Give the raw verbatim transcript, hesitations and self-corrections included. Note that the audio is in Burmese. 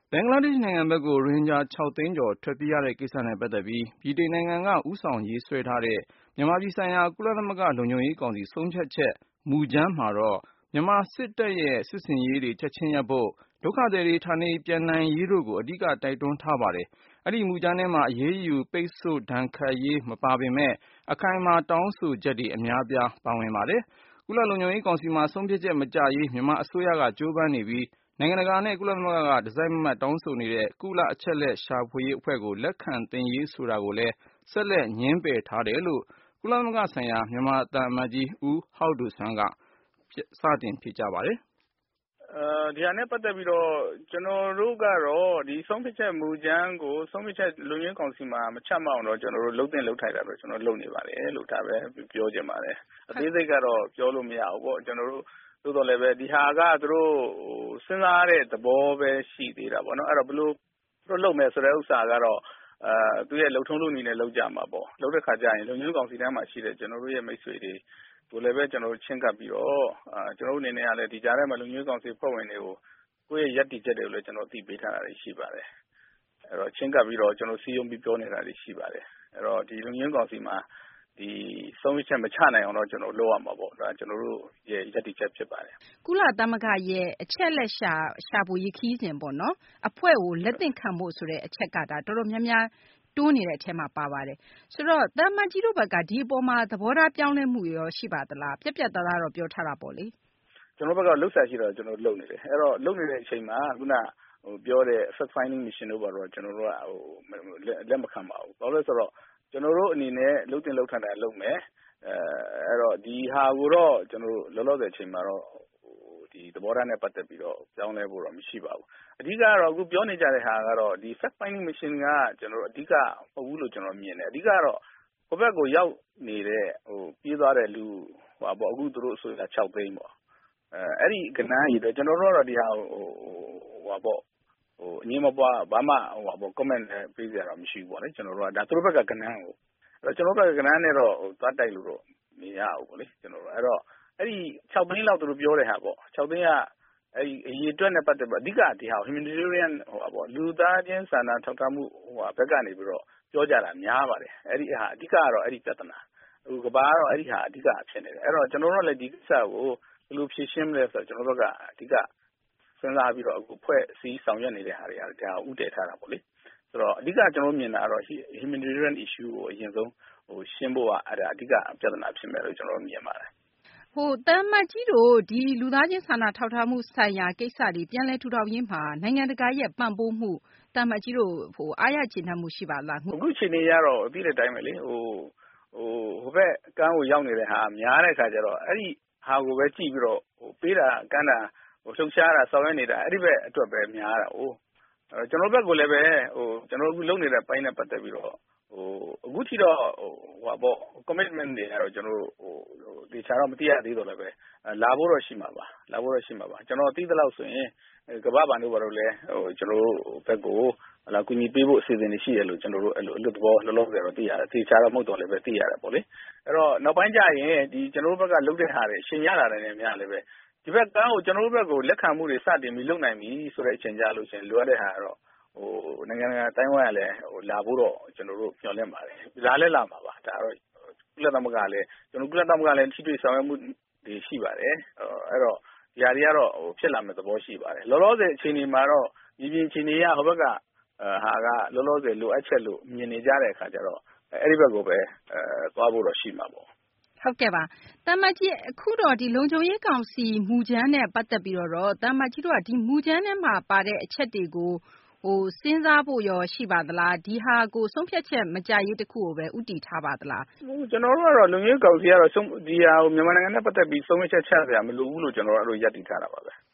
ဘင်္ဂလားဒေ့ရှ်နိုင်ငံဘက်ကိုရိုဟင်ဂျာခြောက်သိန်းကျော်ထွက်ပြေးရတဲ့ကိစ္စနဲ့ပတ်သက်ပြီးဗြိတိန်နိုင်ငံကဦးဆောင်ရေးဆွဲထားတဲ့မြန်မာပြည်ဆိုင်ရာကုလသမဂ္ဂလုံခြုံရေးကောင်စီဆုံးဖြတ်ချက်မူကြမ်းမှာတော့မြန်မာစစ်တပ်ရဲ့စစ်ဆင်ရေးတွေချက်ချင်းရပ်ဖို့ဒုက္ခသည်တွေဌာနေပြန်နိုင်ရေးတို့ကိုအဓိကတိုက်တွန်းထားပါတယ်။အဲဒီမူကြမ်းထဲမှာအရေးယူပိတ်ဆို့ဒဏ်ခတ်ရေးမပါပေမဲ့အခိုင်အမာတောင်းဆိုချက်တွေအများအပြားပါဝင်ပါတယ်။ကုလလုံခြုံရေးကောင်စီမှာဆုံးဖြတ်ချက်မကျရေးမြန်မာအစိုးရကကြိုးပမ်းနေပြီးနိုင်ငံတကာနဲ့ကုလသမဂ္ဂကတစိုက်မတ်မတ်တောင်းဆိုနေတဲ့ကုလအချက်လက်ရှာဖွေရေးအဖွဲ့ကိုလက်ခံသင့်ရေးဆိုတာကိုလည်းဆက်လက်ငြင်းပယ်ထားတယ်လို့ကုလသမဂ္ဂဆိုင်ရာမြန်မာသံအမတ်ကြီးဦးဟောက်ဒိုဆွမ်းကစတင်ဖြေကြားပါတယ်။ဒီဟာနဲ့ပတ်သက်ပြီးတော့ကျွန်တော်တို့ကတော့ဒီဆုံးဖြတ်ချက်မူကြမ်းကိုဆုံးဖြတ်ချက်လုံခြုံရေးကောင်စီမှာမချမှတ်အောင်တော့ကျွန်တော်တို့လုံးတင်လုံးထိုက်တာတော့ကျွန်တော်လုပ်နေပါတယ်လို့ဒါပဲပြောချင်ပါတယ်။အသေးစိတ်ကတော့ပြောလို့မရဘူးပေါ့ကျွန်တော်တို့သို့တော်လည်းပဲဒီဟာကသူတို့စဉ်းစားတဲ့သဘောပဲရှိသေးတာပေါ့နော်အဲ့တော့ဘယ်လိုသူတို့လုပ်မယ်ဆိုတဲ့ဥစ္စာကတော့အဲသူရဲ့လုံထုံးလုံနည်းနဲ့လုပ်ကြမှာပေါ့လုပ်တဲ့ခါကျရင်လုံခြုံရေးကောင်စီထဲမှာရှိတဲ့ကျွန်တော်တို့ရဲ့မိတ်ဆွေတွေကိုလည်းပဲကျွန်တော်တို့ချင်းကပ်ပြီးတော့အဲကျွန်တော်တို့အနေနဲ့ကလည်းဒီကြားထဲမှာလုံခြုံရေးကောင်စီဖွဲ့ဝင်တွေကိုကိုယ့်ရဲ့ယက်တီချက်တွေကိုလည်းကျွန်တော်သိပေးထားတာရှိပါတယ်အဲ့တော့ချင်းကပ်ပြီးတော့ကျွန်တော်စီယုံပြီးပြောနေတာတွေရှိပါတယ်အဲ့တော့ဒီလုံခြုံရေးကောင်စီမှာဒီဆုံးဖြတ်ချက်မချနိုင်အောင်တော့ကျွန်တော်လုပ်ရမှာပေါ့ဒါကျွန်တော်တို့ရဲ့ယက်တီချက်ဖြစ်ပါတယ်ကုလသမဂ္ဂရဲ့အချက်လက်ရှာရှာဖွေရေးခီးစဉ်ပေါ့နော်အဖွဲ့ကိုလက်သင့်ခံဖို့ဆိုတဲ့အချက်ကဒါတော်တော်များများတိုးနေတဲ့အထက်မှာပါပါတယ်ဆိုတော့တမန်ကြီးတို့ဘက်ကဒီအပေါ်မှာသဘောထားပြောင်းလဲမှုရောရှိပါသလားပြက်ပြက်သားသားတော့ပြောထားတာပေါ့လေကျွန်တော်ဘက်ကလှုပ်ရှားရှိတော့ကျွန်တော်လုပ်နေတယ်အဲ့တော့လုပ်နေတဲ့အချိန်မှာခုနဟိုပြောတဲ့ fact finding mission တို့ပါတော့ကျွန်တော်တို့ကဟိုလက်မခံပါဘူးဘာလို့လဲဆိုတော့ကျွန်တော်တို့အနေနဲ့လှုပ်တင်လှုပ်ထန်တာလုပ်မယ်အဲအဲ့တော့ဒီဟာကိုတော့ကျွန်တော်လောလောဆယ်အချိန်မှာတော့ဒီသဘောထားနဲ့ပတ်သက်ပြီးတော့ပြောင်းလဲဖို့တော့မရှိပါဘူးအဓိကတော့အခုပြောနေကြတဲ့ဟာကတော့ဒီ fact finding mission ကကျွန်တော်တို့အဓိကမဟုတ်ဘူးလို့ကျွန်တော်မြင်တယ်အဓိကတော့ဘက်ဘက်ကိုရောက်နေတဲ့ဟိုပြေးသွားတဲ့လူဟိုပေါ့အခုသူတို့အစိုးရခြောက်သိန်းပေါ့အဲအဲ့ဒီကဏ္ဍကြီးတော့ကျွန်တော်တို့တော့ဒီဟာဟိုဟိုပေါ့ဟိုအငြင်းမပွားဘာမှဟိုပေါ့ comment ပေးကြတာမရှိဘူးပေါ့လေကျွန်တော်တို့ကဒါသူတို့ဘက်ကကဏ္ဍကိုအဲ့တော့ကျွန်တော်တို့ဘက်ကကဏ္ဍနဲ့တော့ဟိုသွားတိုက်လို့တော့မရဘူးပေါ့လေကျွန်တော်တို့အဲ့တော့အဲ့ဒီခြောက်သိန်းလောက်သူတို့ပြောတဲ့ဟာပေါ့ခြောက်သိန်းကအဲ့ဒီအရေးအတွက်နဲ့ပတ်သက်ပြီးအဓိကဒီဟာ humanitarian ဟိုပေါ့လူသားချင်းစာနာထောက်ထားမှုဟိုဘက်ကနေပြီးတော့ပြောကြတာများပါတယ်အဲ့ဒီဟာအဓိကကတော့အဲ့ဒီပြဿနာဟိုကဘာကတော့အဲ့ဒီဟာအဓိကဖြစ်နေတယ်အဲ့တော့ကျွန်တော်တို့လည်းဒီကိစ္စကိုဘယ်လိုဖြေရှင်းမလဲဆိုတော့ကျွန်တော်တို့ကအဓိကစဉ်းစားပြီးတော့အခုဖွဲ့စည်းဆောင်ရွက်နေတဲ့ဟာတွေကဒါဥတည်ထားတာပေါ့လေဆိုတော့အဓိကကျွန်တော်မြင်တာကတော့ humanitarian issue ကိုအရင်ဆုံးဟိုရှင်းဖို့ကအဲ့ဒါအဓိကပြဿနာဖြစ်မယ်လို့ကျွန်တော်မြင်ပါတယ်ဟိုတမ်မတ်ကြီးတို့ဒီလူသားချင်းစာနာထောက်ထားမှုဆိုင်ရာကိစ္စတွေပြန်လည်ထူထောင်ရေးမှာနိုင်ငံတကာရဲ့ပံ့ပိုးမှုတမ်မတ်ကြီးတို့ဟိုအားရကျေနပ်မှုရှိပါလားအခုချိန်နေရတော့အပြီးတဲ့အတိုင်းပဲလေဟိုဟိုဟိုဘက်ကန်းကိုရောက်နေတဲ့ဟာများတဲ့ခါကျတော့အဲ့ဒီဟာကိုပဲကြည့်ပြီးတော့ဟိုပေးတာကန်းတာဟိုလှုပ်ရှားတာဆောင်ရွက်နေတာအဲ့ဒီဘက်အတွက်ပဲများတာဟိုအဲကျွန်တော်ဘက်ကလည်းပဲဟိုကျွန်တော်အခုလုပ်နေတဲ့ပိုင်းနဲ့ပတ်သက်ပြီးတော့ဟိုအခုထိတော့ဟိုဟာပေါ့ commitment တွေကတော့ကျွန်တော်ဟိုဒီချာတော့မသိရသေးတော့လည်းပဲလာဖို့တော့ရှိမှာပါလာဖို့တော့ရှိမှာပါကျွန်တော်သိသလောက်ဆိုရင်ကမ္ဘာ့ဘဏ်တို့ဘာလို့လဲဟိုကျွန်တော်ဘက်ကိုဟလာကူညီပေးဖို့အစီအစဉ်တွေရှိတယ်လို့ကျွန်တော်တို့အဲ့လိုအလွတ်သဘောလောလောဆယ်တော့သိရတယ်သိချာတော့မဟုတ်တော့လည်းပဲသိရတယ်ပေါ့လေအဲ့တော့နောက်ပိုင်းကျရင်ဒီကျွန်တော်တို့ဘက်ကလုပ်တဲ့ဟာတွေအရှင်ရလာတယ်နဲ့များလည်းပဲဒီဘက်ကန်းကိုကျွန်တော်တို့ဘက်ကိုလက်ခံမှုတွေစတင်ပြီးလုပ်နိုင်ပြီဆိုတဲ့အချိန်ကြာလို့ရှိရင်လိုအပ်တဲ့ဟာကတော့ဟိုနိုင်ငံတကာတိုင်းဝမ်ကလည်းဟိုလာဖို့တော့ကျွန်တော်တို့မျှော်လင့်ပါတယ်လာလဲလာမှာပါဒါတော့ကုလသမဂ္ဂလည်းကျွန်တော်ကုလသမဂ္ဂလည်းထိတွေ့ဆောင်ရွက်မှုတွေရှိပါတယ်အဲ့တော့ဒီဟာတွေကတော့ဟိုဖြစ်လာမယ့်သဘောရှိပါတယ်လောလောဆယ်အချိန်ဒီမှာတော့ဒီပြင်အချိန်တွေကဟိုဘက်ကဟာကလောလောဆယ်လိုအပ်ချက်လို့မြင်နေကြတဲ့အခါကျတော့အဲ့ဒီဘက်ကိုပဲအဲသွားဖို့တော့ရှိမှာပေါ့ဟုတ်ကဲ့ပါတမ္မကြီးအခုတော့ဒီလုံခြုံရေးကောင်စီမူကြမ်းနဲ့ပတ်သက်ပြီးတော့တမ္မကြီးတို့ကဒီမူကြမ်းထဲမှာပါတဲ့အချက်တွေကိုဟိုစဉ်းစားဖို့ရောရှိပါသလားဒီဟာကိုဆုံးဖြတ်ချက်မကြရေးတခုကိုပဲဥတည်ထားပါသလားကျွန်တော်တို့ကတော့လုံခြုံရေးကောင်စီကတော့ဒီဟာကိုမြန်မာနိုင်ငံနဲ့ပတ်သက်ပြီးဆုံးဖြတ်ချက်ချစရာမလိုဘူးလို့ကျွန်တော်တို့အဲ့လိုယက်တည်ထားတာပါပဲ